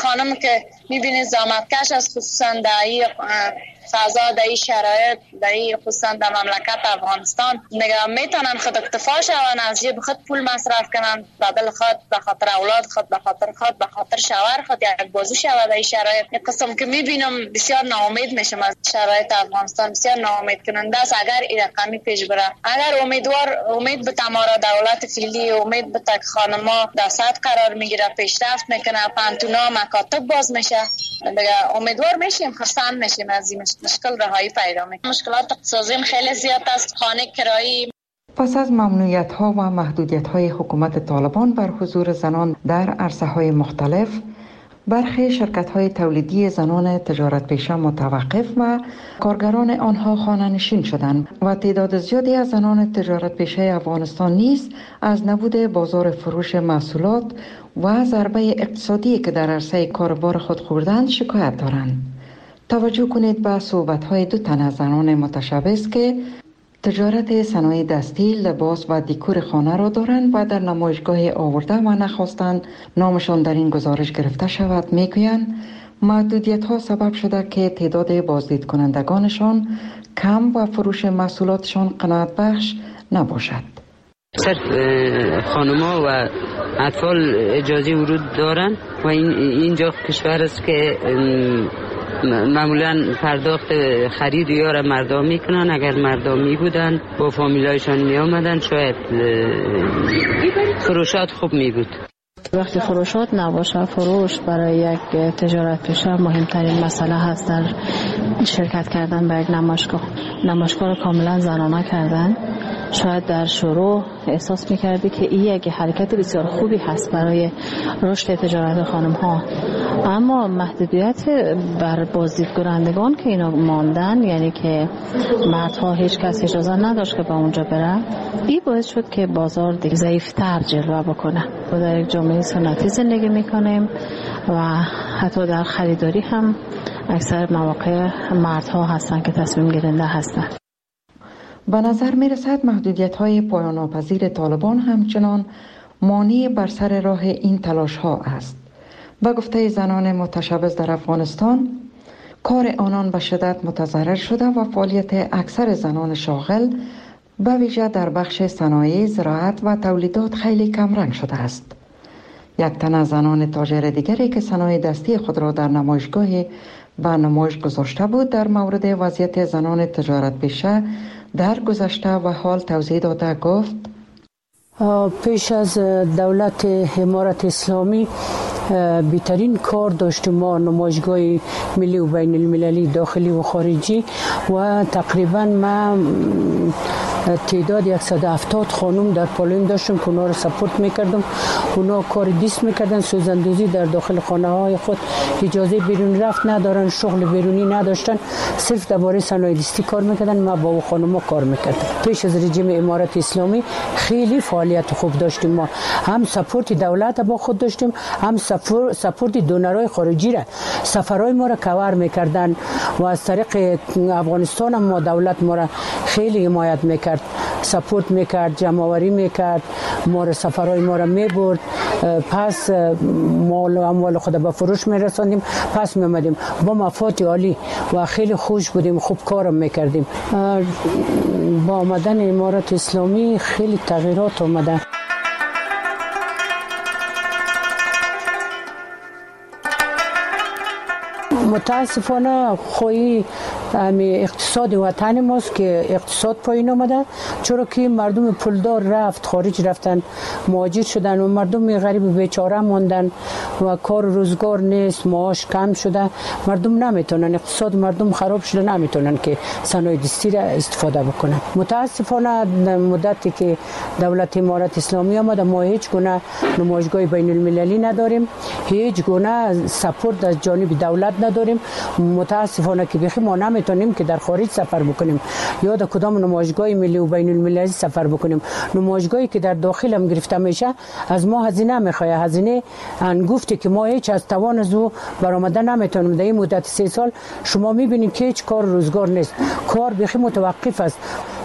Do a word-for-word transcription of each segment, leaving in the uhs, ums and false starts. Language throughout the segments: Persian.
خانم که میبینید زحمتکش است، خصوصا در این فضا، در این شرایط، در این خصوصا در مملکت افغانستان نگاه میتونن خود اکتفا شون، از جیب خود پول مصرف کنن، بدل خود، به خاطر اولاد خود، به خاطر خود، به خاطر شوهر خود یک بازو شود. در این شرایط یک قسم که میبینم بسیار ناامید میشم از شرایط افغانستان، بسیار ناامید کننده است. اگر این رقمی پیش بره، اگر امیدوار امید به تمارا دولت فعلی، امید به تک خانما در سطح قرار میگیره، پیشرفت میکنه، پانتونا مکاتب باز میشه، دیگه امیدوار میشیم، خرسند میشیم از این مشکل رهایی پیدا میکنه. مشکلات اقتصادی خیلی زیاد است، خانه کرایی. پس از ممنوعیت ها و محدودیت های حکومت طالبان بر حضور زنان در عرصه های مختلف، برخی شرکت های تولیدی زنان تجارت پیشه متوقف و کارگران آنها خانه نشین شدند و تعداد زیادی از زنان تجارت پیشه افغانستان نیز از نبود بازار فروش محصولات و ضربه اقتصادی که در عرصه کاروبار خود خوردند شکایت دارند. توجه کنید به صحبت های دو تن از زنان متشبث که تجارت صنایع دستی، لباس و دیکور خانه را دارند و در نمایشگاه آورده و نخواستند نامشان در این گزارش گرفته شود. میگویند محدودیت ها سبب شده که تعداد بازدید کنندگانشان کم و فروش محصولاتشان قناعت بخش نباشد. صرف خانما و اطفال اجازه ورود دارند و این اینجا کشور است که معمولا پرداخت خرید یا را مردم میکنن. اگر مردمی بودن با فامیلایشان می آمدن شاید فروشات خوب می بود. وقتی فروشات نباشه، فروش برای یک تجارت پیشه مهمترین مسئله هست. در شرکت کردن به یک نمایشگاه نمایشگاه را کاملا زنانه کردن. شاید در شروع احساس میکردی که این یک حرکت بسیار خوبی هست برای رشد تجارت خانم ها، اما محدودیت بر بازدید کنندگان که اینا ماندن، یعنی که مردها هیچ کس اجازه نداشت که به اونجا بره، این باعث شد که بازار دیگه ضعیفتر جلوه بکنه. ما در یک جامعه سنتی زندگی میکنیم و حتی در خریداری هم اکثر مواقع مردها هستن که تصمیم گیرنده هستن. به نظر می رسد محدودیت های پایان ناپذیر طالبان همچنان مانع بر سر راه این تلاش ها است. به گفته زنان متشبث در افغانستان، کار آنان به شدت متضرر شده و فعالیت اکثر زنان شاغل به ویژه در بخش صنایع، زراعت و تولیدات خیلی کمرنگ شده است. یک تن از زنان تاجر دیگری که صنایع دستی خود را در نمایشگاه به نمایش گذاشته بود در مورد وضعیت زنان تجارت پیشه در گذشته و حال توضیح داده گفت: پیش از دولت امارت اسلامی بهترین کار داشتیم ما نمایشگاه ملی و بین المللی داخلی و خارجی و تقریبا ما تعداد صد و هفتاد خانم در پالویم داشتم که اونا رو سپورت میکردم. اونا کار دیست میکردن، سوزندوزی در داخل خانه های خود، اجازه بیرون رفت ندارن، شغل بیرونی نداشتن، صرف درباره صنایع دستی کار میکردن. ما با خانم کار میکردم. پیش از رژیم امارت اسلامی خیلی فعالیت خوب داشتیم. ما هم سپورت دولت با خود داشتیم، هم سپورت دونرای خارجی را، سفرهای ما را کاور میکردن و از طریق افغانستان هم ما دولت ما را خیلی حمایت میکرد، سپورت میکرد، جمع‌آوری میکرد، ما را سفرهای ما را میبرد، پس مال و اموال خود به فروش میرساندیم، پس میامدیم با مفاد عالی و خیلی خوش بودیم، خوب کارم میکردیم. با آمدن امارت اسلامی خیلی تغییرات آمده. متاسفانه خوی امی اقتصاد وطن ماست که اقتصاد پایین آمده، چرا که مردم پولدار رفت خارج، رفتن مهاجر شدن و مردم غریب بیچاره ماندن و کار و روزگار نیست، معاش کم شده، مردم نمیتونن، اقتصاد مردم خراب شده، نمیتونن که صنایع دستی را استفاده بکنن. متاسفانه مدتی که دولت امارت اسلامی آمده ما هیچ گونه نمایشگاه بین المللی نداریم، هیچ گونه سپورت از جانب دولت نداریم. متاسفانه که بخی ما نمیتونیم که در خارج سفر بکنیم یا در کدام نمایشگاه ملی و بین المللی سفر بکنیم. نمایشگاهی که در داخل هم گرفته میشه از ما هزینه میخواد، هزینه انگفتی که ما هیچ از توان از او برآمده نمیتونیم. در این مدت سه سال شما میبینید که هیچ کار روزگار نیست، کار بخی متوقف است.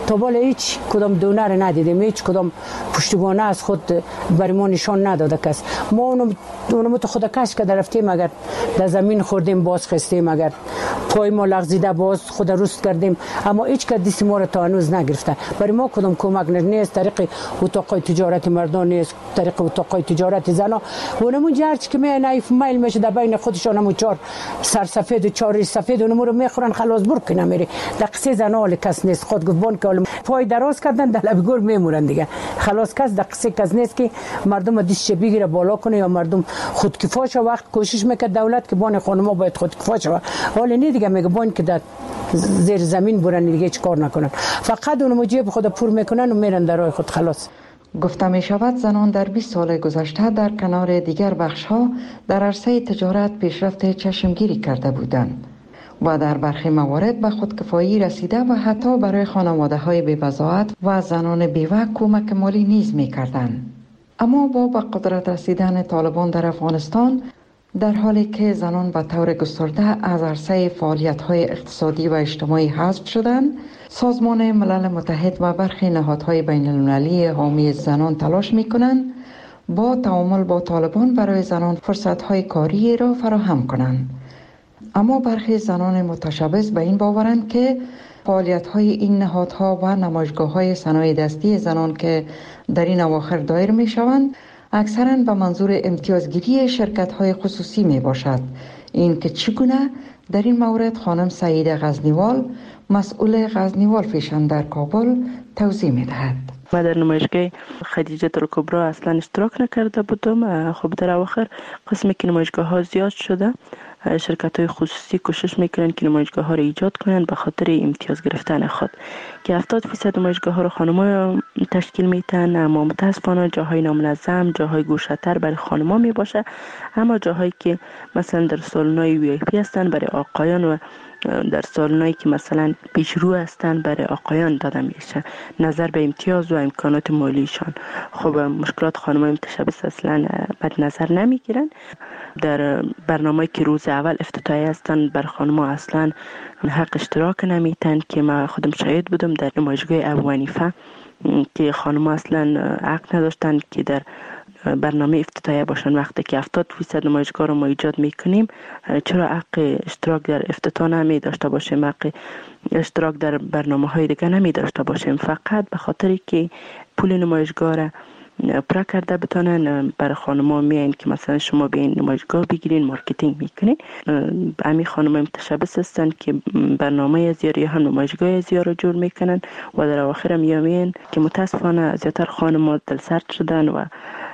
تا بالا هیچ کدام دونر ندیدیم، هیچ کدام پشتیبانه از خود برای ما نشان نداده کس. ما اونم اونم تو خود کش که رفتیم، اگر در زمین خوردیم باز خستیم، اگر پای ما لغزیده باز خود روست کردیم، اما هیچ که دست ما را تا هنوز نگرفته. برای ما کدام کمک نیست، طریق اتاقای تجارت مردان نیست، طریق اتاقای تجارت زنا اونمون جرچ که می نایف میل میشه در بین خودشان همون چهار سرسفید و چهار سفید اونمون رو میخورن خلاص برک نمیره. در قصه زنا ول کس نیست، خود گفتن که پای دراز کردن در لب گور میمونن دیگه، خلاص کس در قصه کس نیست که مردم دستش بگیره بالا کنه یا مردم خودکفا شه. وقت کوشش میکرد دولت که بان خانما باید خودکفا شه، حالا نه دیگه میگه بان که در زیر زمین برن دیگه هیچ کار نکنن، فقط اونم جیب خود پر میکنن و میرن در راه خود. خلاص گفته می شود زنان در بیست سال گذشته در کنار دیگر بخش ها در عرصه تجارت پیشرفت چشمگیری کرده بودند و در برخی موارد به خودکفایی رسیده و حتی برای خانواده های بی‌وضاحت و زنان بیوه کمک مالی نیز می کردند. اما با به قدرت رسیدن طالبان در افغانستان، در حالی که زنان به طور گسترده از عرصه فعالیت‌های اقتصادی و اجتماعی حذف شدند، سازمان ملل متحد و برخی نهادهای بین المللی حامی زنان تلاش می‌کنند با تعامل با طالبان برای زنان فرصت‌های کاری را فراهم کنند. اما برخی زنان متشبث به این باورند که فعالیت‌های این نهادها و نمایشگاه‌های صنایع دستی زنان که در این اواخر دایر می‌شوند اکثراً به منظور امتیازگیری شرکت‌های خصوصی میباشد. این که چگونه در این مورد خانم سعیده غزنیوال، مسئول غزنیوال فیشن در کابل، توضیح میدهد. ما در نمایشگاه خدیجه الکبری اصلا اشتراک نکرده بودم. خب در اواخر قسمی که نمایشگاه ها زیاد شده، شرکت های خصوصی کوشش میکنن که نمایشگاه ها رو ایجاد کنن به خاطر امتیاز گرفتن خود، که هفتاد درصد نمایشگاه ها رو خانم‌ها تشکیل میتن. اما متاسفانه جاهای نامنظم، جاهای گوشه‌تر برای خانم‌ها میباشه، اما جاهایی که مثلا در سالن‌های وی آی پی هستن برای آقایان و در سالنایی که مثلا پیشرو هستن برای آقایان داده میشه نظر به امتیاز و امکانات مالیشان. خب مشکلات خانم‌های متشبث اصلا بد نظر نمیگیرن. در برنامه‌ای که روز اول افتتاحیه هستن بر خانم‌ها اصلا حق اشتراک نمیتن، که من خودم شاهد بودم در نمایشگاه ابو حنیفه که خانم‌ها اصلا حق نداشتن که در برنامه افتتاحیه باشن. وقتی که هفتاد درصد نمایشگاه رو ما ایجاد میکنیم، چرا حق اشتراک در افتتاح نمی داشته باشیم، حق اشتراک در برنامه های دیگه نمی داشته باشیم؟ فقط به خاطر که پول نمایشگاه را پرا کرده بتونن برای خانم‌ها میان که مثلا شما بیاین نمایشگاه بگیرین مارکتینگ میکنین. همین خانم‌های متشبث هستن که برنامه ازیاری هم نمایشگاه ازیار رو جور میکنن و در اواخر میامین که متاسفانه زیادتر خانم‌ها دلسرد شدن و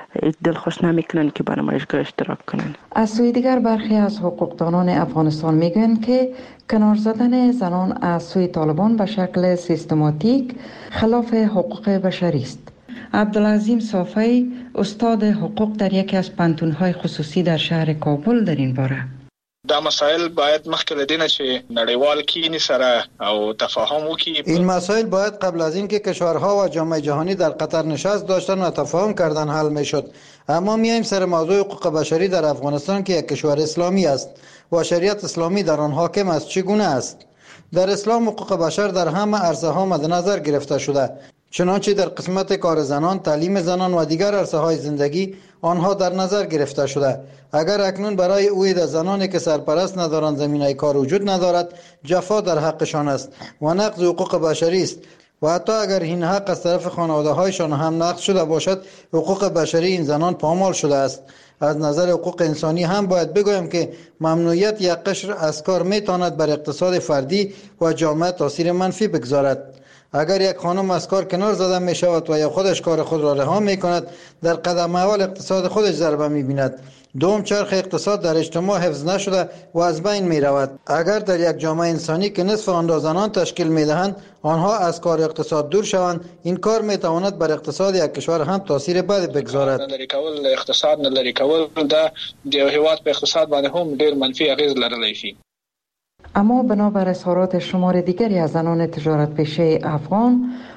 دل خوش نمیکنن که برای نمایشگاه اشتراک کنن. از سوی دیگر برخی از حقوقدانان افغانستان میگویند که کنار زدن زنان از سوی طالبان به شکل سیستماتیک خلاف حقوق بشری است. عبدالعظیم صافی، استاد حقوق در یکی از پانتون‌های خصوصی در شهر کابل، در این باره: دا مسائل باید مخکې له دې نه چې نړیوال کینی سره او تفاهم وکړي. این مسائل باید قبل از این که کشورها و جامعه جهانی در قطر نشست داشتن و تفاهم کردن حل میشد. اما میایم سر موضوع حقوق بشری در افغانستان که یک کشور اسلامی است و شریعت اسلامی در آن حاکم است. چگونه است؟ در اسلام حقوق بشر در همه عرصه ها مد نظر گرفته شده، چنانچه در قسمت کار زنان، تعلیم زنان و دیگر عرصه های زندگی آنها در نظر گرفته شده. اگر اکنون برای اوید زنانی که سرپرست ندارند زمینه کار وجود ندارد، جفا در حقشان است و نقض حقوق بشری است. و حتی اگر این حق از طرف خانواده هایشان هم نقض شده باشد، حقوق بشری این زنان پامال شده است. از نظر حقوق انسانی هم باید بگویم که ممنوعیت یک قشر از کار میتواند بر اقتصاد فردی و جامعه تاثیر منفی بگذارد. اگر یک خانم از کار کنار زده می شود و یا خودش کار خود را رها می کند، در قدم اول اقتصاد خودش ضربه می بیند. دوم، چرخ اقتصاد در اجتماع حفظ نشده و از بین می رود. اگر در یک جامعه انسانی که نصف آن را زنان تشکیل می دهند آنها از کار اقتصاد دور شوند، این کار می تواند بر اقتصاد یک کشور هم تاثیر بد بگذارد. لری کول اقتصاد نه لری کول دا د هیواد په اقتصاد باندې هم ډیر منفي اغیز لرلی شي. اما بنابر اظهارات شمار دیگری از زنان تجارت پیشه افغان،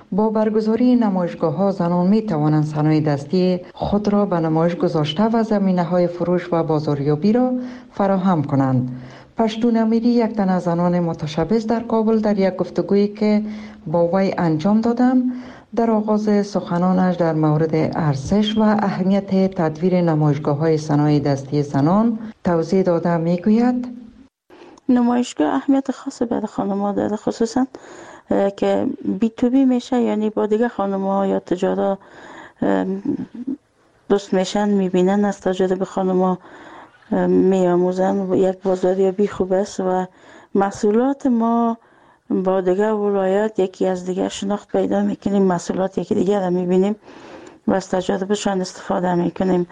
با برگزاری نمایشگاه ها زنان می توانند صنایع دستی خود را به نمایش گذاشته و زمینه های فروش و بازاریابی را فراهم کنند. پشتون امیری یک تن از زنان متشبث در کابل در یک گفتگویی که با وی انجام دادم در آغاز سخنانش در مورد ارزش و اهمیت تدویر نمایشگاه های صنایع دستی زنان توضیح داده می گوید نمایشگاه اهمیت خاص برای خانم‌ها داره، خصوصا که بی تو بی میشه، یعنی با دیگه خانم‌ها یا تجارا دوست میشن، میبینن، از تجربه خانم‌ها میاموزن. یک بازاریابی خوب است و محصولات ما با دیگه ولایات یکی از دیگه شناخت پیدا میکنیم، محصولات یکی دیگه را میبینیم و از تجربهشان استفاده میکنیم.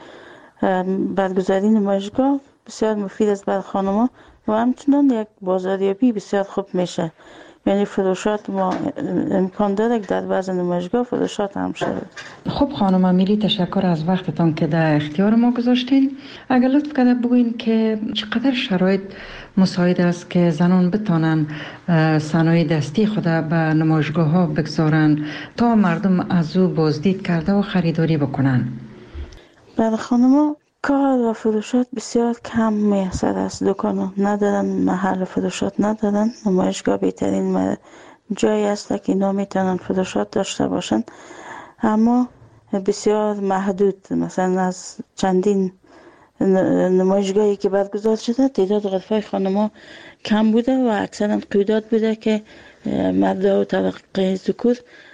برگزاری نمایشگاه بسیار مفید است برای خانم‌ها و همچنان یک بازاریابی بسیار خوب میشه، یعنی فروشات ما امکان داره که در بعض نمایشگاه فروشات هم شده. خب خانم امیری، تشکر از وقتتان که در اختیار ما گذاشتین. اگر لطف کرده بگوین که چقدر شرایط مساعد است که زنان بتانن صنایع دستی خود به نمایشگاه ها بگذارن تا مردم از او بازدید کرده و خریداری بکنن؟ برای خانم‌ها کار و فروشات بسیار کم میسر است. دکان ندارن، محل فروشات ندارن. نمایشگاه بهترین جایی است که اینا میتونن فروشات داشته باشن، اما بسیار محدود. مثلا از چندین نمایشگاهی که برگزار شده تعداد غرفه خانم‌ها کم بوده و اکثرا قیودات بوده که مردا و طبقه ذکور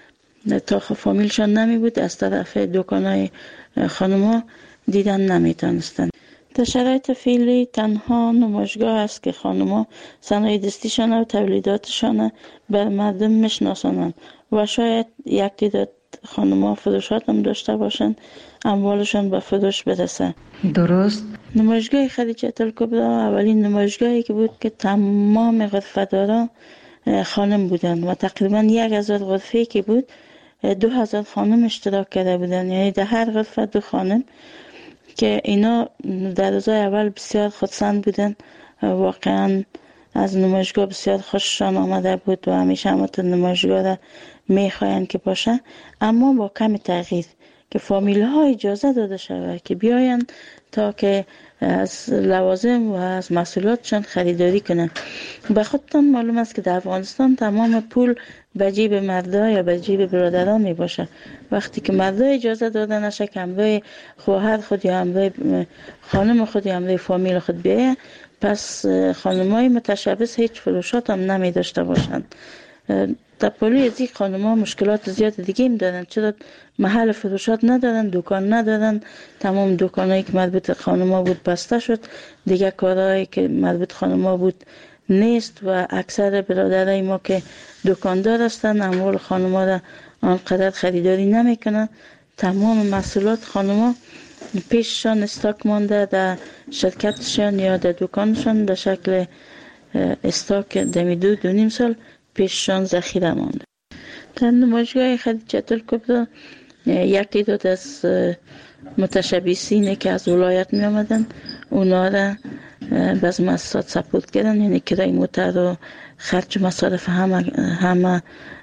تا فامیلشان نمی بود از طرف دکان‌های خانم‌ها دیدن نمیتونستن. در شرایط فعلی تنها نمایشگاه است که خانم‌ها صنایع دستیشان و تولیداتشان بر مردم میشناسانند و شاید یک تعداد خانم‌ها فروشات هم داشته باشند، اموالشان به فروش برسه. درست. نمایشگاه خدیجه الکبری اولین نمایشگاهی که بود که تمام غرفه‌داران خانم بودند و تقریبا یک هزار غرفه که بود دو هزار خانم اشتراک کرده بودند، یعنی در هر غرفه دو خانم، که اینا در روزهای اول بسیار خودسند بودن. واقعا از نمایشگاه بسیار خوششان آمده بود و همیشه همون نمایشگاه را میخواین که باشه، اما با کم تغییر که فامیل ها اجازه داده شود که بیاین تا که از لوازم و از محصولاتشان خریداری کنن. به خودتان معلوم است که در افغانستان تمام پول به جیب مردا یا به جیب برادران می باشه. وقتی که مردا اجازه داده نشه که همراه خواهر خود یا همراه خانم خود یا همراه فامیل خود بیایه، پس خانمای متشبث هیچ فروشات هم نمی داشته باشند. در پلوی از این خانم‌ها مشکلات زیاد دیگه هم دارن، چرا محل فروشات ندارن، دکان ندارن، تمام دکانایی که مربوط خانم‌ها بود بسته شد، دیگه کارهایی که مربوط خانم‌ها بود نیست و اکثر برادرای ما که دکاندار هستن اموال خانم‌ها را آنقدر خریداری نمیکنن. تمام محصولات خانم‌ها پیششان استاک مانده در شرکتشان یا در دکانشان در شکل استاک دمی دو دو نیم سال پیششان ذخیره مانده. در نمایشگاه خدیجه الکبری یک تعداد از متشبثین که از ولایت می آمدن اونا را باز مؤسسات سپورت کردن، یعنی کرای موتر و خرج مصارف همه همه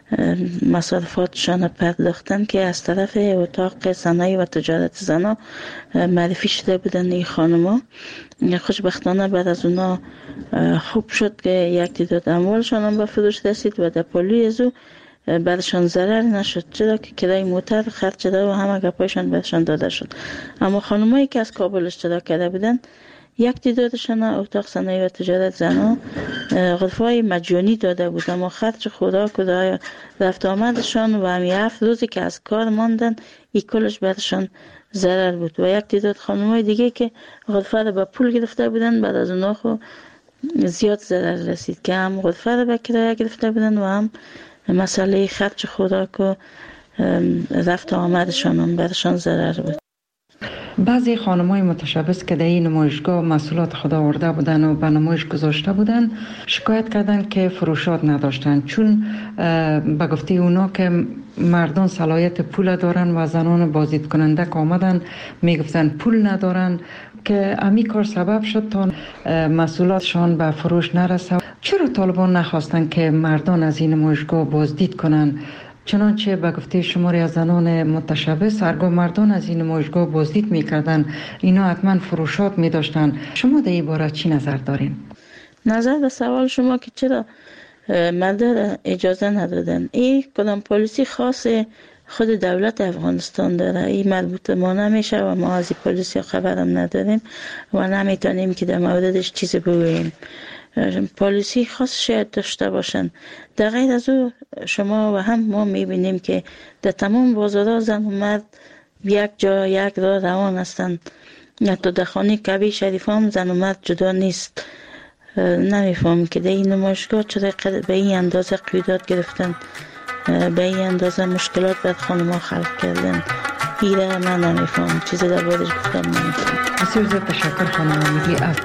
مصارفاتشان پرداختن که از طرف اتاق صنایع و تجارت زنا معرفی شده بودن این خانم‌ها. خوشبختانه بعد از اونا خوب شد که یک تعداد اموالشان هم به فروش رسید و در پلوی از او برشان ضرر نشد، چرا که کرای موتر خرج شده و همه گپایشان برشان داده شد. اما خانمایی که از کابل اشتراک کرده بودن یک تعدادشان اتاق صنایع و تجارت زنا غرفه‌های مجانی داده بود، اما خرج خوراک و رفت آمدشان و همین هفت روزی که از کار ماندن این کلش برشان ضرر بود. و یک تعداد خانم‌های دیگه که غرفه را به پول گرفته بودن بعد از اونها خو زیاد ضرر رسید که هم غرفه را به کرایه گرفته بودن و هم مسئله خرج خوراک و رفت آمدشان هم برشان ضرر بود. بعضی خانم‌های متشبث که در این نمایشگاه محصولات خود آورده بودن و به نمایش گذاشته بودن شکایت کردن که فروشات نداشتن، چون به گفته اونا که مردان صلاحیت پول دارن و زنان بازدید کننده که آمدن میگفتن پول ندارن، که امی کار سبب شد تا محصولاتشان به فروش نرسه. چرا طالبان نخواستن که مردان از این نمایشگاه بازدید کنن چنانچه به گفته شماری از زنان متشبث هرگاه مردان از این نمایشگاه بازدید میکردن اینا حتما فروشات میداشتن. شما در این باره چی نظر دارین؟ نظر به سوال شما که چرا مردا اجازه ندادن، این کدام پلیسی خاص خود دولت افغانستان داره، این مربوط ما نمیشه و ما از این پلیسی خبرم نداریم و نمیتونیم که در موردش چیزی بگوییم. پلیسی خاص شاید داشته باشن. در غیر از او شما و هم ما میبینیم که در تمام بازارها زن و مرد یک جا یک راه روان هستند. حتی در خانه کعبه شریف هم زن و مرد جدا نیست. نمیفهم که در این نمایشگاه چرا به این اندازه قیودات گرفتن، به این اندازه مشکلات بر خانم ها خلق کردن. ایره من نمیفهم، چیزی در بارش گفتم نمیفهم. بسیار زیاد تشکر خانم امیدی. از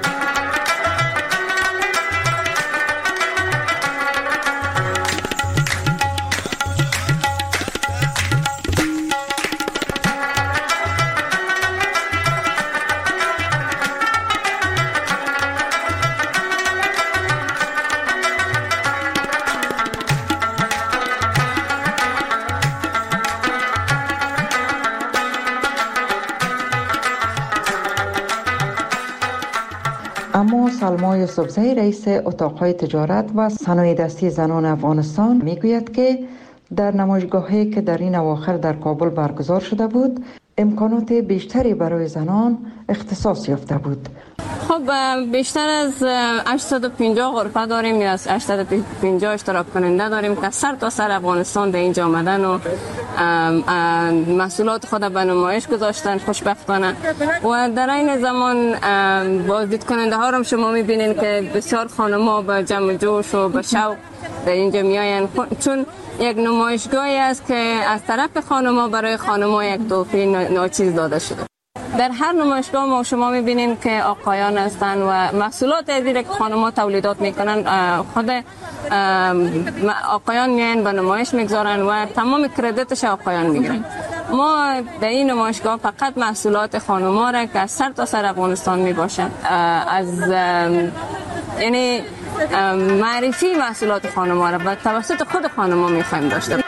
اما سلما یوسفزئی رئیس اتاقهای تجارت و صنایع دستی زنان افغانستان میگوید که در نمایشگاهی که در این اواخر در کابل برگزار شده بود امکانات بیشتری برای زنان اختصاص یافته بود. خب بیشتر از هشتصد و پنجاه غرفه داریم، یا از هشتصد و پنجاه اشتراک کننده داریم که سر تا سر افغانستان در اینجا آمدن و محصولات خود به نمایش گذاشتن خوشبختانه. و در این زمان بازدید کننده ها رو شما میبینین که بسیار خانم‌ها با جمع جوش و با شوق در اینجا میاین، چون یک نمایشگاهی است که از طرف خانم‌ها برای خانم‌ها یک تحفه ناچیز داده شده. در هر نمایشگاه ما شما میبینین که آقایان هستن و محصولات دیگه که خانم‌ها تولیدات میکنن خود آقایان میان به نمایش میگذارن و تمام کردیتش آقایان میگیرن. ما در این نمایشگاه فقط محصولات خانم‌ها را که از سر تا سر افغانستان میباشن، از یعنی معرفی محصولات خانم‌ها را به توسط خود خانم‌ها میخوایم داشته.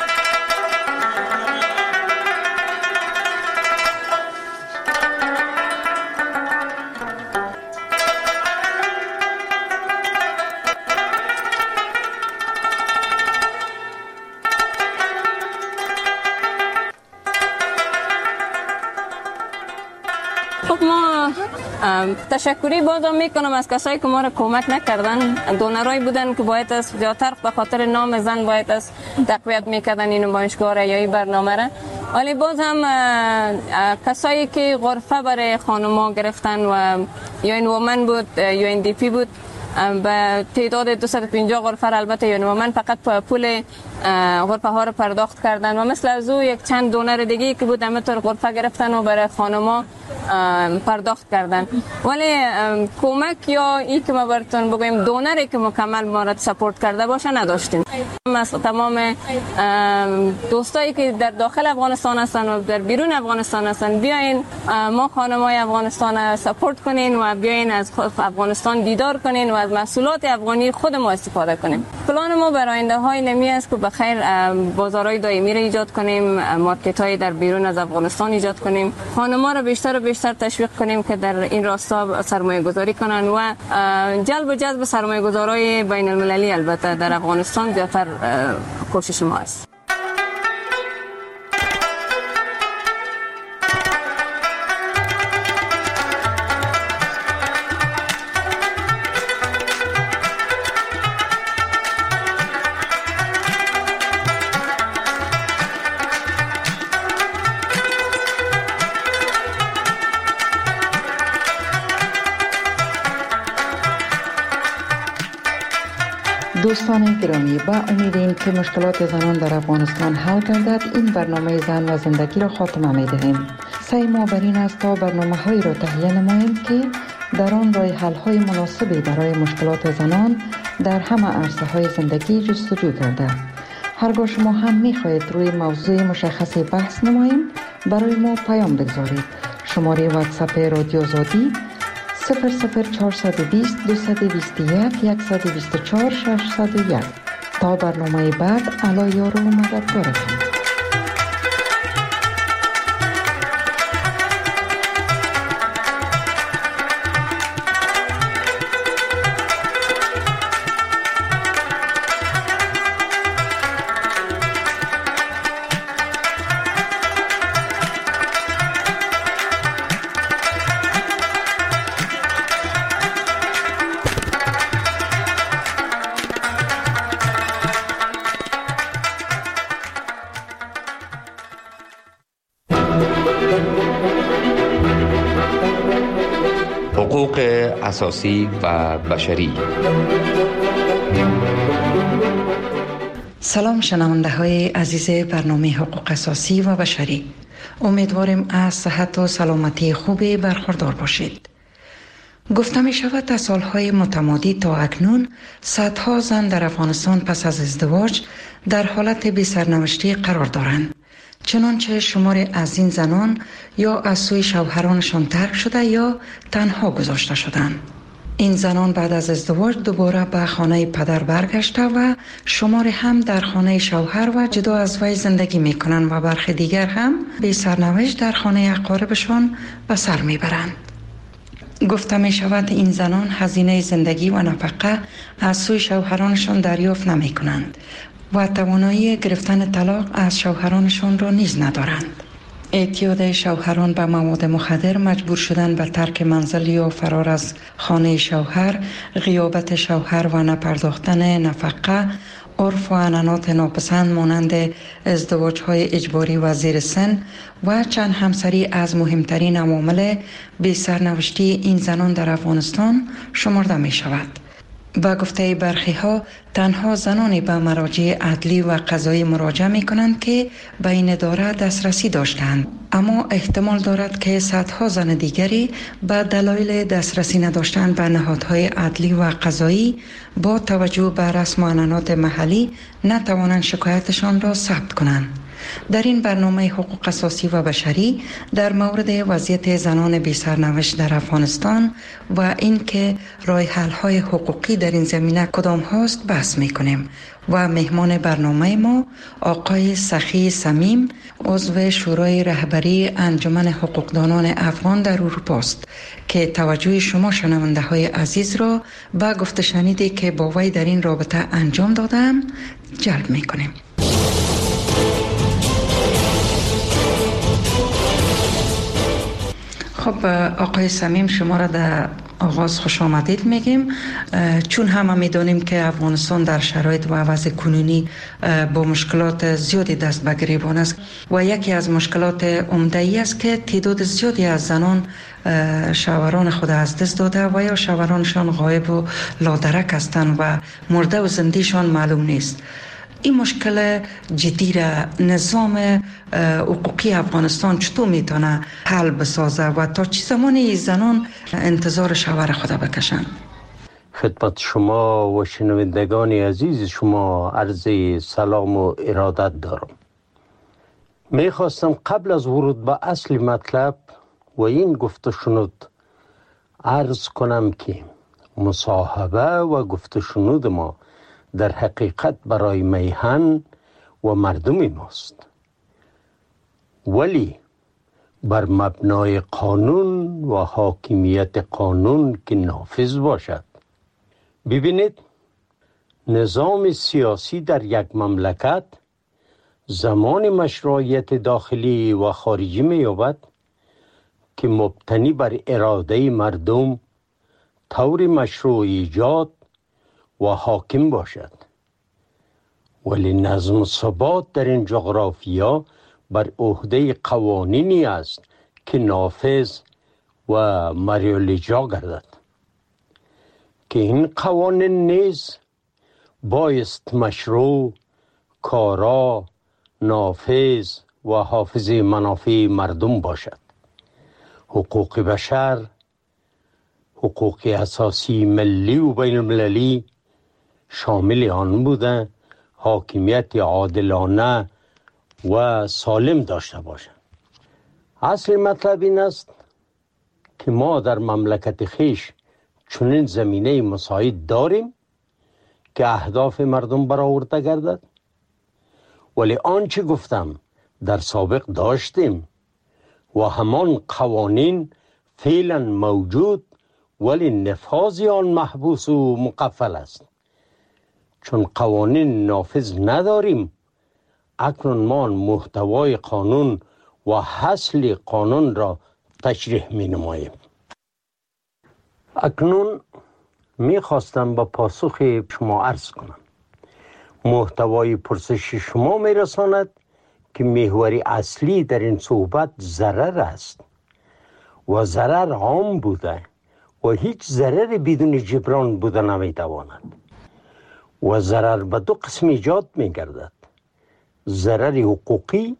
خب ما تشکری بازم میکنم از کسایی که ما را کمک نکردن. دونرایی بودن که باید است زیادتر به خاطر نام زن باید است تقویت میکردن این نمایشگاه را یا این برنامه را، ولی باز هم کسایی که غرفه برای خانم‌ها گرفتن و یا این وومن بود یا این دی پی بود به تعداد دویست و پنجاه غرفه را البته یا وومن فقط پول غرفه ها رو پرداخت کردن و مثل از او یک چند دونر دیگه که بود همینطور غرفه گرفتن و برای خانم‌ها پرداخت کردن. ولی کمک یا ای که ما براتون بگویم دونری که مکمل ما را سپورت کرده باشه نداشتیم. از تمام دوستایی که در داخل افغانستان هستن و در بیرون افغانستان هستن بیاین ما خانم‌های افغانستان سپورت کنین و بیاین از افغانستان دیدار کنین و از محصولات افغانی خود ما استفاده کنیم. پلان ما برای آینده های نمی است که بخیر بازارهای دائمی را ایجاد کنیم، مارکت‌های در بیرون از افغانستان ایجاد کنیم، خانم‌ها را بیشتر و بیشتر تشویق کنیم که در این راستا سرمایه گذاری کنن و جلب و جذب سرمایه گذارای بین المللی البته در افغانستان زیادتر کوشش ما است. دوستان گرامی، با امید این که مشکلات زنان در افغانستان حل گردد این برنامه زن و زندگی را خاتمه می دهیم. سعی ما بر این است تا برنامه هایی را تهیه نماییم که در آن راه حل های مناسبی برای مشکلات زنان در همه عرصه های زندگی جستجو گردد. هرگاه شما هم می خواهید روی موضوع مشخصی بحث نماییم برای ما پیام بگذارید. شماره واتساپ رادیو آزادی صفر صفر چهارصد و بیست دویست و بیست و یک صد و بیست و چهار ششصد و یک. تا برنامه بعد علا یارو مددگارتون. حقوق اساسی و بشری. سلام شنونده های عزیز برنامه حقوق اساسی و بشری. امیدواریم از صحت و سلامتی خوبی برخوردار باشید. گفته می شود از سالهای متمادی تا اکنون صدها زن در افغانستان پس از ازدواج در حالت بی سرنوشتی قرار دارند. چنانچه شمار از این زنان یا از سوی شوهرانشان ترک شده یا تنها گذاشته شدند. این زنان بعد از ازدواج دوباره به خانه پدر برگشته و شمار هم در خانه شوهر و جدا از وی زندگی می کنند و برخی دیگر هم بی سرنوشت در خانه اقاربشان به سر می برند. گفته می شود این زنان هزینه زندگی و نفقه از سوی شوهرانشان دریافت نمی کنند و توانایی گرفتن طلاق از شوهرانشان را نیز ندارند. اعتیاد شوهران به مواد مخدر، مجبور شدن به ترک منزل یا فرار از خانه شوهر، غیابت شوهر و نپرداختن نفقه، عرف و عنعنات ناپسند مانند ازدواج‌های اجباری و زیر سن و چند همسری از مهمترین عوامل بی سرنوشتی این زنان در افغانستان شمرده می شود. با گفته برخی ها تنها زنانی به مراجع عدلی و قضایی مراجعه می کنند که به این اداره دسترسی داشتند، اما احتمال دارد که صدها زن دیگری به دلایل دسترسی نداشتن به نهادهای عدلی و قضایی با توجه به رسم و عنعنات محلی نتوانند شکایتشان را ثبت کنند. در این برنامه حقوق اساسی و بشری در مورد وضعیت زنان بی سرنوشت در افغانستان و اینکه راه حل های حقوقی در این زمینه کدام هاست بحث میکنیم و مهمان برنامه ما آقای سخی صمیم، عضو شورای رهبری انجمن حقوقدانان افغان در اروپا است که توجه شما شنونده های عزیز را به گفته شنیدی که با وی در این رابطه انجام دادم جلب میکنیم. خب آقای صمیم، شما را در آغاز خوش آمدید میگیم، چون همه میدونیم که افغانستان در شرایط و وضع کنونی با مشکلات زیادی دست به گریبان است و یکی از مشکلات عمده ای است که تعداد زیادی از زنان شوهران خود از دست داده و یا شوهرانشان غایب و لادرک هستند و مرده و زندهشان معلوم نیست. این مشکل جدی را نظام حقوقی افغانستان چطور میتونه حل بسازه و تا چه زمانی زنان انتظار شوهر خود بکشند؟ خدمت شما و شنوندگان عزیز شما عرض سلام و ارادت دارم. میخواستم قبل از ورود به اصل مطلب و این گفته شنود عرض کنم که مصاحبه و گفته شنود ما در حقیقت برای میهن و مردم ماست، ولی بر مبنای قانون و حاکمیت قانون که نافذ باشد. ببینید، نظام سیاسی در یک مملکت زمان مشروعیت داخلی و خارجی می‌یابد که مبتنی بر اراده مردم طور مشروع ایجاد و حاکم باشد، ولی نظم و ثبات در این جغرافیا بر عهده قوانینی است که نافذ و مریالیجا گردد که این قوانین نیز بایست مشروع، کارا، نافذ و حافظ منافع مردم باشد. حقوق بشر، حقوق اساسی ملی و بین المللی شامل آن بوده حاکمیت عادلانه و سالم داشته باشد. اصل مطلب این است که ما در مملکت خیش چنین زمینه مساعد داریم که اهداف مردم برآورده گردد. ولی آنچه گفتم در سابق داشتیم و همان قوانین فعلا موجود، ولی نفاذ آن محبوس و مقفل است. چون قوانین نافذ نداریم، اکنون ما محتوای قانون و اصل قانون را تشریح می نماییم. اکنون می خواستم با پاسخ شما عرض کنم. محتوای پرسش شما می رساند که محوری اصلی در این صحبت ضرر است و ضرر عام بوده و هیچ ضرر بدون جبران بوده نمی تواند. و ضرر به دو قسم ایجاد می گردد: ضرر حقوقی،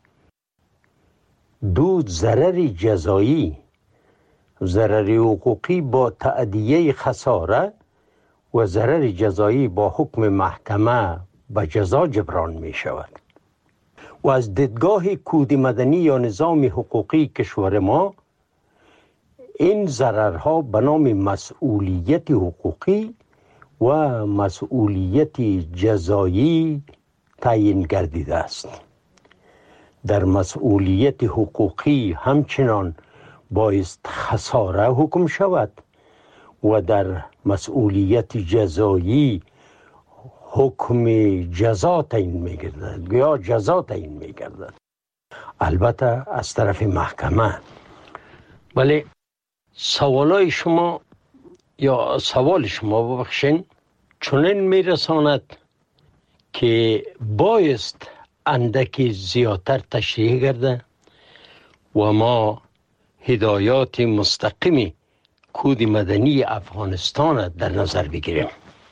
دو ضرر جزایی. ضرر حقوقی با تأدیه خساره و ضرر جزایی با حکم محکمه به جزا جبران می شود. و از دیدگاه کود مدنی یا نظام حقوقی کشور ما، این ضررها به نام مسئولیت حقوقی و مسئولیت جزایی تعیین گردیده است. در مسئولیت حقوقی همچنان بایست خساره حکم شود و در مسئولیت جزایی حکم جزا تعیین می گردد یا جزا تعیین می گردد، البته از طرف محکمه. ولی سوالای شما یا سوال شما ببخشین چنین می رساند که بایست اندکی زیادتر تشریح گرده و ما هدایات مستقیمی کود مدنی افغانستان در نظر بگیریم.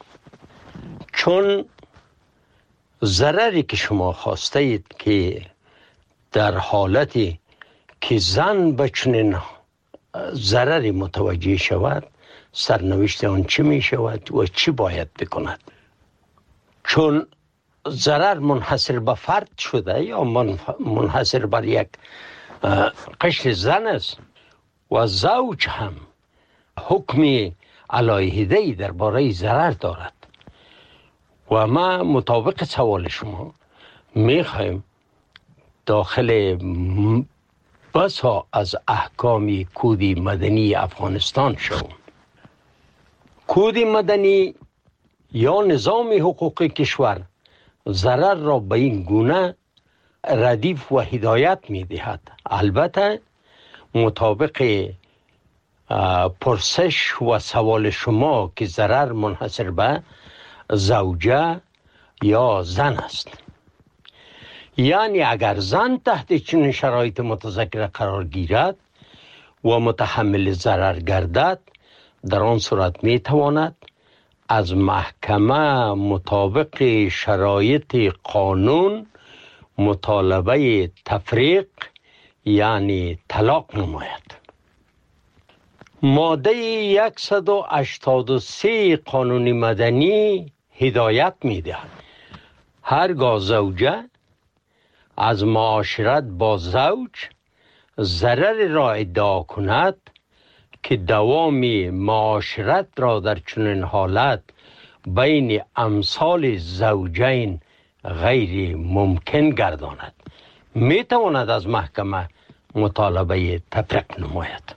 چون ضرری که شما خواسته اید که در حالتی که زن به چنین ضرری متوجه شود، سرنوشت آن چه می شود و چی باید بکند. چون ضرر منحصر به فرد شده یا منحصر بر یک قشر زن است و زوج هم حکم علیحده‌ای درباره ضرر دارد و ما مطابق سوال شما میخوایم داخل بسا از احکام کود مدنی افغانستان شوم. کود مدنی یا نظام حقوقی کشور ضرر را به این گونه ردیف و هدایت می دهد. البته مطابق پرسش و سوال شما که ضرر منحصر به زوجه یا زن است، یعنی اگر زن تحت چنین شرایط متذکره قرار گیرد و متحمل ضرر گردد، در آن صورت می تواند از محکمه مطابق شرایط قانون مطالبه تفریق یعنی طلاق نماید. ماده صد و هشتاد و سه قانون مدنی هدایت می دهد هرگاه زوجه از معاشرت با زوج ضرر را ادعا کند که دوام معاشرت را در چنین حالت بین امثال زوجین غیر ممکن گرداند، می تواند از محکمه مطالبه تفریق نماید.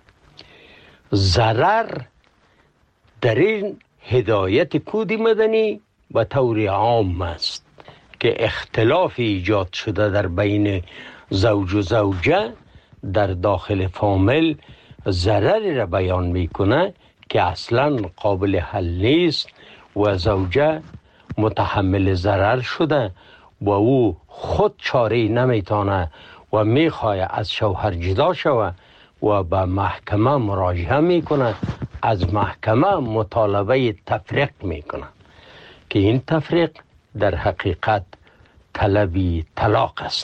ضرر در این هدایت کود مدنی به طور عام است که اختلاف ایجاد شده در بین زوج و زوجه در داخل فامیل ضرری را بیان میکنه که اصلا قابل حل نیست و زوجه متحمل ضرر شده و او خود چاره نمیتونه و میخواه از شوهر جدا شود و به محکمه مراجعه میکنه، از محکمه مطالبه تفریق میکنه که این تفریق در حقیقت طلبی طلاق است.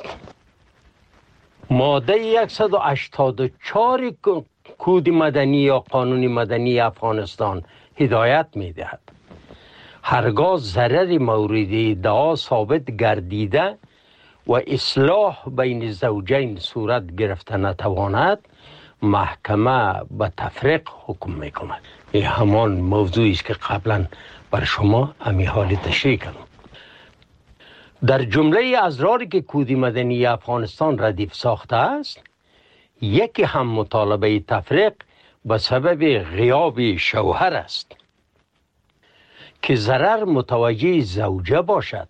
ماده صد و هشتاد و چهار کود مدنی یا قانون مدنی افغانستان هدایت میدهد هرگاه ضرر مورد ادعا ثابت گردیده و اصلاح بین زوجین صورت گرفته نتواند، محکمه به تفریق حکم میکند. این همان موضوعی است که قبلا بر شما امی حال تشریح کنم. در جمله ازراری که کود مدنی افغانستان ردیف ساخته است، یکی هم مطالبه تفریق به سبب غیاب شوهر است که ضرر متوجه زوجه باشد.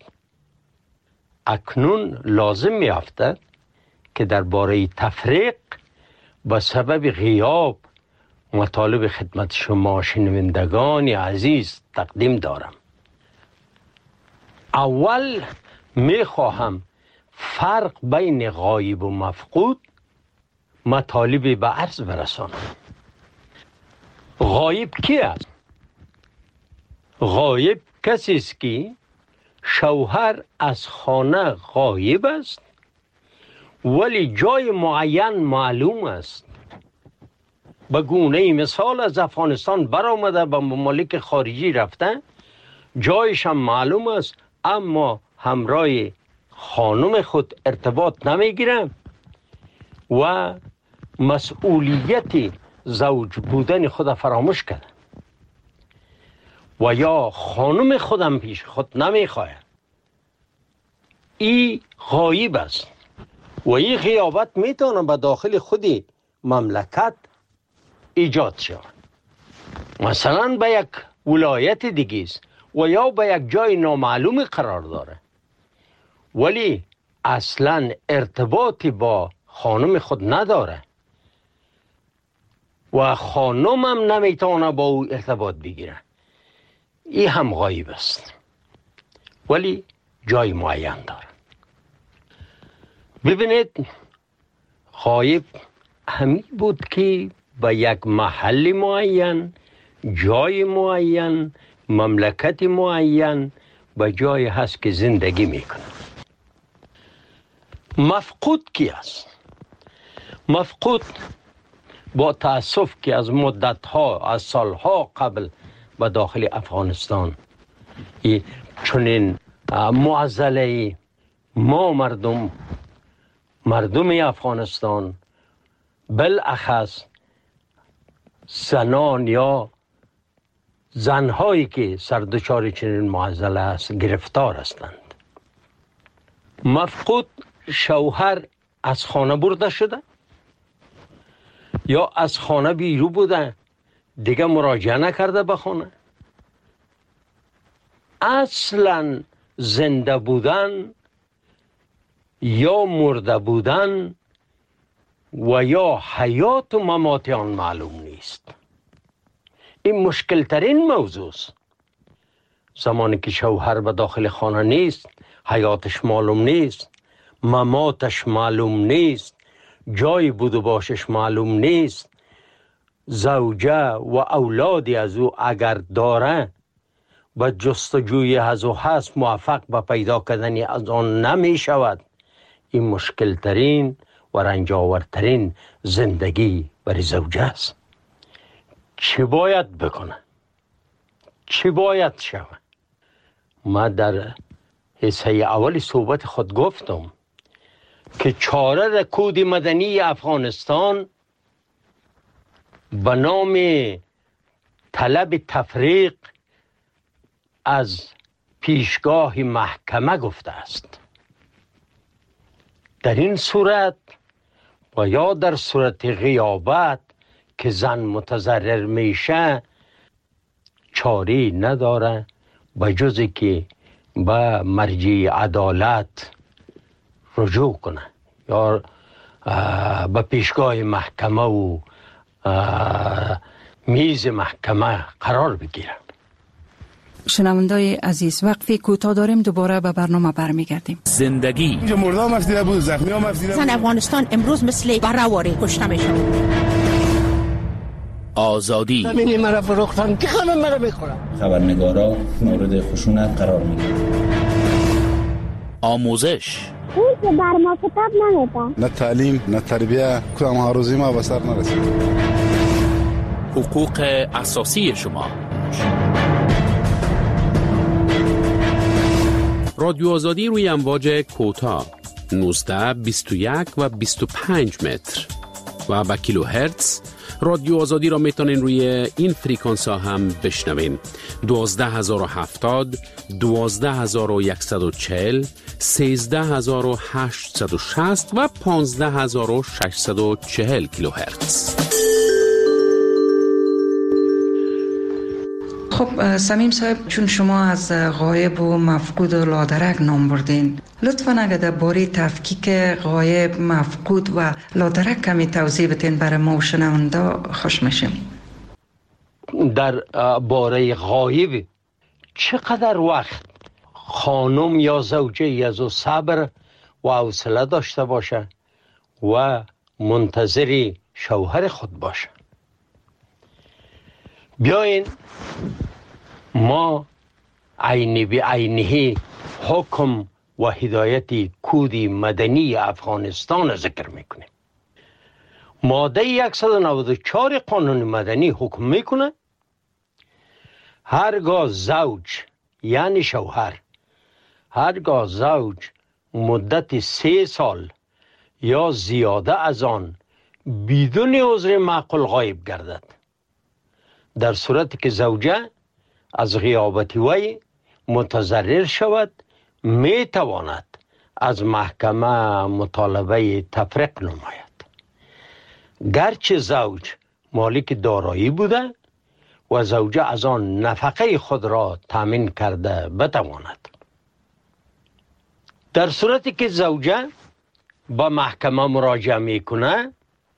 اکنون لازم می افتد که درباره تفریق به سبب غیاب مطالب خدمت شما شنوندگان عزیز تقدیم دارم. اول می خواهم فرق بین غایب و مفقود مطالب به عرض برسانم. غایب کی است؟ غایب کسی است که شوهر از خانه غایب است ولی جای معین معلوم است. به گونه مثال از افغانستان برآمده به ممالک خارجی رفته، جایش هم معلوم است اما همراه خانم خود ارتباط نمیگیره و مسئولیت زوج بودن خود فراموش کرده و یا خانم خودم پیش خود نمیخواه. ای غایب است و این غیابت میتونه به داخل خودی مملکت ایجاد شود. مثلا به یک ولایت دیگه است و یا به یک جای نامعلوم قرار داره ولی اصلا ارتباطی با خانم خود نداره و خانم هم نمیتونه با او ارتباط بگیره. این هم غایب است ولی جای معین داره. ببینید، غایب همین بود که به یک محل معین، جای معین، مملکت معین به جای هست که زندگی میکنه. مفقود کی است؟ مفقود با تأسف که از مدتها، از سالها قبل به داخل افغانستان چنین معضله ما مردم مردم افغانستان بالاخص زنان یا زنهایی که سردچار چنین معضله است گرفتار هستند. مفقود شوهر از خانه برده شده یا از خانه بیرون بوده دیگه مراجعه نکرده به خانه. اصلا زنده بودن یا مرده بودن و یا حیات و ممات آن معلوم نیست. این مشکل ترین موضوع است. زمانی که شوهر به داخل خانه نیست، حیاتش معلوم نیست، مماتش معلوم نیست، جای بود و باشش معلوم نیست، زوجه و اولادی از او اگر داره و جستجوی از او هست موفق به پیدا کردن از آن نمی شود. این مشکل ترین و رنجاورترین زندگی برای زوجه است. چی باید بکنه؟ چی باید شود؟ ما در حصه اول صحبت خود گفتم که چاره کود مدنی افغانستان به نام طلب تفریق از پیشگاه محکمه گفته است. در این صورت و یا در صورت غیابت که زن متضرر میشه چاری نداره به جزی که به مرجع عدالت رجوع کنه یا به پیشگاه محکمه و میز محکمه قرار بگیره. شنوندای عزیز، وقفی کوتاه داریم، دوباره به برنامه برمیگردیم. زندگی اینجا مردم مفدیده بود، زخمی ها مفدیده بود. زن افغانستان امروز مثل برآوری کشته میشه. آزادی زمینی مرا فروختن که همه مرا میخورن. خبرنگارا مورد خشونت قرار میگیرن. آموزش اون که بر ما کتاب نمیدن. نه تعلیم نه تربیه، کدام ها روزی ما به سر نرسید. حقوق اساسی شما. رادیو آزادی روی امواج کوتاه نوزده، بیست و یک و بیست و پنج متر و با کیلو هرتز رادیو آزادی را میتونین روی این فریکانس ها هم بشنوین: دوازده هزار و هفتاد، دوازده هزار و صد و چهل، سیزده هزار و هشتصد و شصت و پانزده هزار و ششصد و چهل کیلوهرتز. خب سمیم صاحب، چون شما از غایب و مفقود و لادرک نام بردین، لطفاً اگر در باره تفکیک غایب، مفقود و لادرک کمی توضیح بدین برای ما و شنونده خوش میشیم. در باره غایب چقدر وقت خانم یا زوجه یزو صبر و حوصله داشته باشه و منتظر شوهر خود باشه؟ بیاین ما عینی بی عینی حکم و هدایت کود مدنی افغانستان ذکر میکنیم. ماده صد و نود و چهار قانون مدنی حکم میکنه هرگاه زوج یعنی شوهر، هرگاه زوج مدت سه سال یا زیاده از آن بدون عذر معقول غایب گردد، در صورتی که زوجه از غیابت وی متضرر شود، می تواند از محکمه مطالبه تفریق نماید. گرچه زوج مالک دارایی بوده و زوجه از آن نفقه خود را تامین کرده بتواند. در صورتی که زوجه با محکمه مراجعه میکنه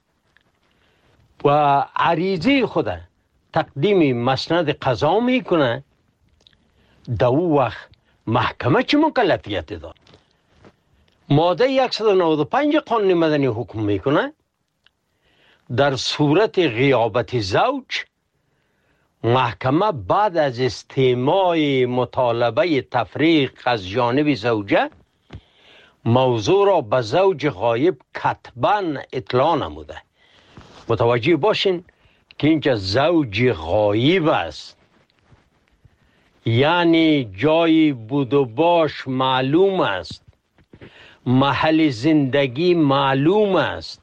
و عریضه خود تقدیم مسند قضا میکنه، در او وقت محکمه چه مکلفیت داد؟ ماده صد و نود و پنج قانون مدنی حکم میکنه در صورت غیابت زوج، محکمه بعد از استماع مطالبه تفریق از جانب زوجه موضوع را به زوج غایب کتباً اطلاع نموده. متوجه باشین که اینجا زوج غایب است، یعنی جای بود و باش معلوم است، محل زندگی معلوم است.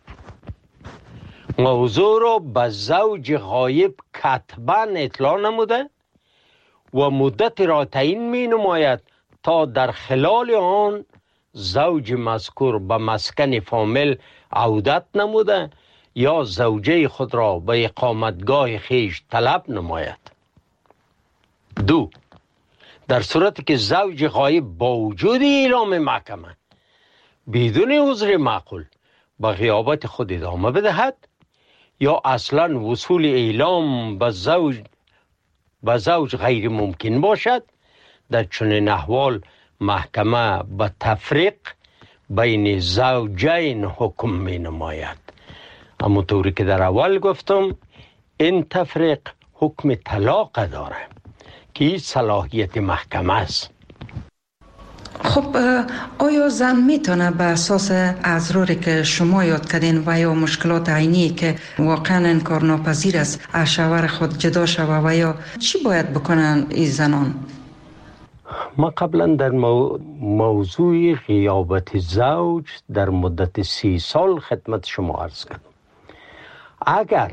موضوع را به زوج غایب کتباً اطلاع نموده و مدت را تعیین می نماید تا در خلال آن زوج مذکور به مسکن فامیل عودت نموده یا زوجه خود را به اقامتگاه خیش طلب نماید. دو، در صورتی که زوج غایب با وجود اعلام محکمه بدون عذر معقول به غیابت خود ادامه بدهد یا اصلا وصول اعلام به زوج به زوج غیر ممکن باشد، در چنین احوال محکمه به تفریق بین زوجین حکم می نماید. اما طوری که در اول گفتم، این تفریق حکم طلاق داره که این صلاحیت محکمه است. خب آیا زن میتونه به اساس اضراری که شما یاد کردین و یا مشکلات عینی که واقعا انکارناپذیر است از شوهر خود جدا شوه و یا چی باید بکنن این زنان؟ ما قبلا در مو... موضوع غیابت زوج در مدت سی سال خدمت شما عرض کردم. اگر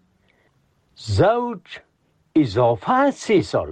زوج اضافه از سی سال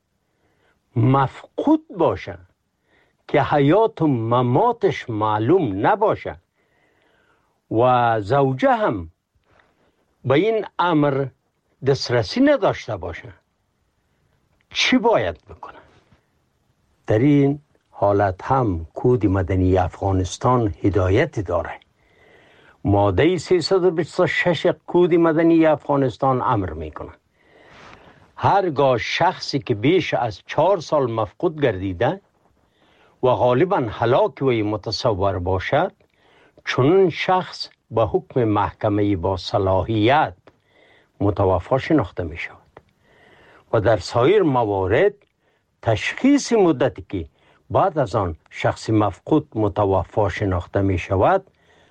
مفقود باشه که حیات و مماتش معلوم نباشه و زوجه هم به این امر دسترسی نداشته باشه، چی باید بکنه؟ در این حالت هم کود مدنی افغانستان هدایت داره. ماده سیصد و بیست و شش کود مدنی افغانستان امر میکنه هرگاه شخصی که بیش از چهار سال مفقود گردیده و غالباً هلاک وی متصور باشد، چون شخص به حکم محکمه با صلاحیت متوفی شناخته می شود و در سایر موارد تشخیص مدتی که بعد از آن شخص مفقود متوفی شناخته می شود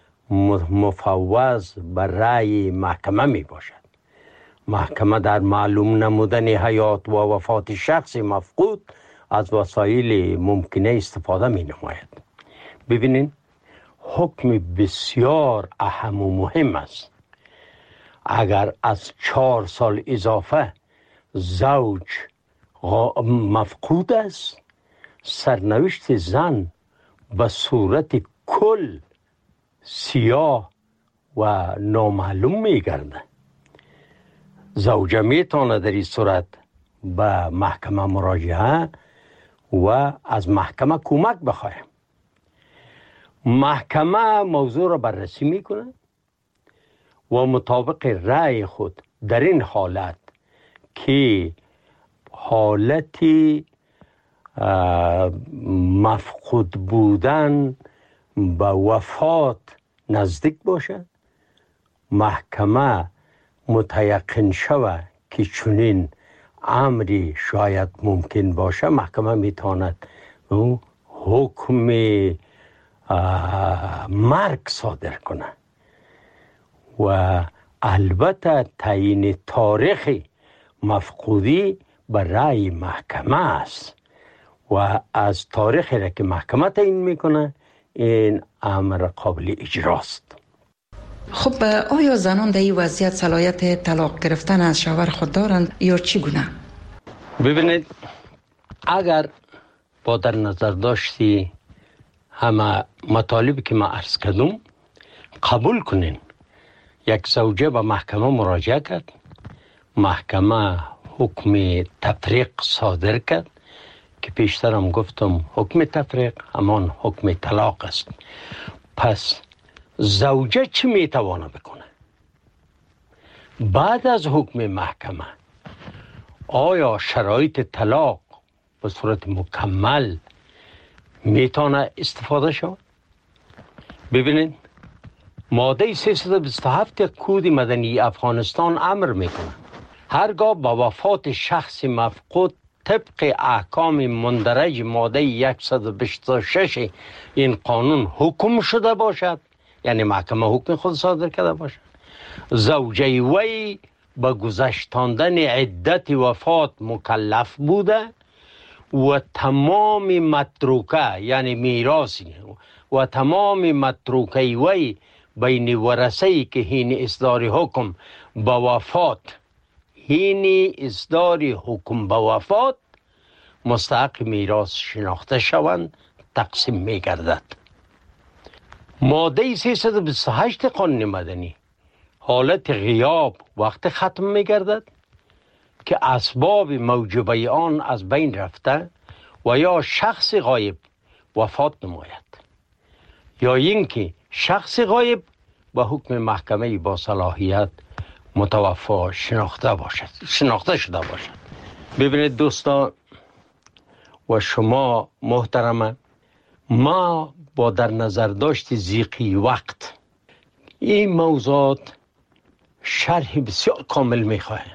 مفوض به رأی محکمه می باشد. محکمه در معلوم نمودن حیات و وفات شخص مفقود از وسایل ممکنه استفاده می نماید. ببینین حکم بسیار اهم و مهم است. اگر از چهار سال اضافه زوج مفقود است، سرنوشت زن به صورت کل سیاه و نامعلوم میگرده. زوجه میتونه در این صورت به محکمه مراجعه و از محکمه کمک بخواه. محکمه موضوع را بررسی میکنه و مطابق رأی خود در این حالت که حالتی مفقود بودن به وفات نزدیک باشه، محکمه متیقن شود که چنین امری شاید ممکن باشه، محکمه میتواند حکم مرگ صادر کنه و البته تعیین تاریخ مفقودی به رأی محکمه است و از تاریخی را که محکمه تعیین میکنه این امر قابل اجراست. خب آیا زنان در این وضعیت صلاحیت طلاق گرفتن از شوهر خود دارند یا چگونه؟ ببینید، اگر با در نظر داشتی همه مطالبی که ما عرض کردم قبول کنین، یک زوجه به محکمه مراجعه کرد، محکمه حکم تفریق صادر کرد که پیشترم گفتم حکم تفریق همان حکم طلاق است. پس زوجه چی میتوانه بکنه؟ بعد از حکم محکمه آیا شرایط طلاق به صورت مکمل میتونه استفاده شود؟ ببینید، ماده سیصد و بیست و هفت کود مدنی افغانستان امر میکنه هرگاه با وفات شخص مفقود طبق احکام مندرج ماده صد و بیست و شش این قانون حکم شده باشد، یعنی محکمه حکم خود صادر کرده باشد، زوجه وی به گذشتاندن عدت وفات مکلف بوده و تمام متروکه یعنی میراثی و تمام متروکه وی بین ورثه‌ای که هین اصدار حکم به وفات هین اصدار حکم به وفات مستحق میراث شناخته شوند تقسیم می گردد. ماده سیصد و بیست و هشت قانون مدنی حالت غیاب وقت ختم می گردد که اسباب موجبه آن از بین رفته و یا شخص غایب وفات نماید یا اینکه شخص غایب با حکم محکمه با صلاحیت متوفا شناخته باشد شناخته شده باشد. ببینید دوستان و شما محترمه، ما با در نظر داشت ضیقی وقت این موضوعات شرح بسیار کامل میخواهیم.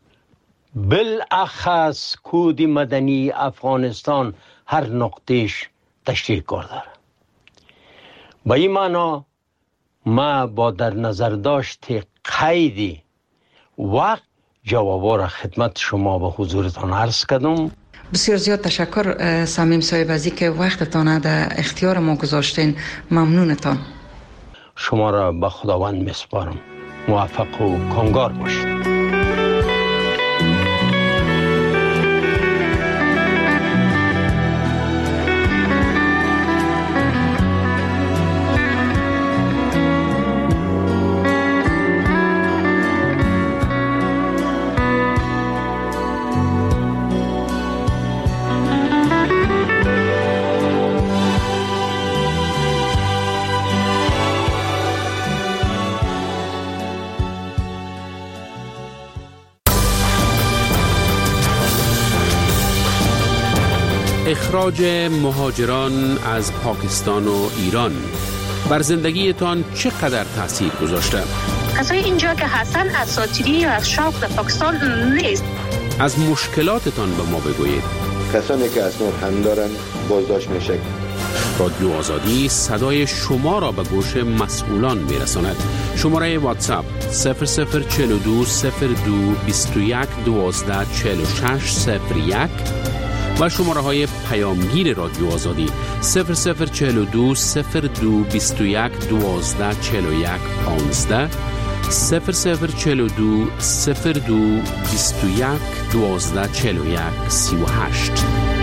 بالاخص کود مدنی افغانستان هر نقطهش تشریح کرده. با این معنا ما با در نظر داشت قیدی وقت جوابا را خدمت شما به حضورتان عرض کردم. بسیار زیاد تشکر صمیم صاحب از اینکه وقتتان در اختیار ما گذاشتین. ممنونتان. شما را به خداوند میسپارم. موفق و کامگار باشید. اخراج مهاجران از پاکستان و ایران بر زندگیتان چقدر تاثیر گذاشته؟ کسای اینجا که هستن اساطیری یا از شوق در پاکستان نیست. از مشکلاتتان به ما بگویید. کسانی که اسناد هم دارن بازداشت میشه. رادیو آزادی صدای شما را به گوش مسئولان میرساند. شماره واتساپ صفر صفر چهل و دو صفر دو بیست و یک دوازده چهل و شش صفر یک و شماره های پیامگیر رادیو آزادی صفر صفر چهل و دو صفر دو بیست و یک دوازده چهل و یک پانزده صفر صفر چهل و دو صفر دو بیست و یک دوازده چهل و یک سی و هشت.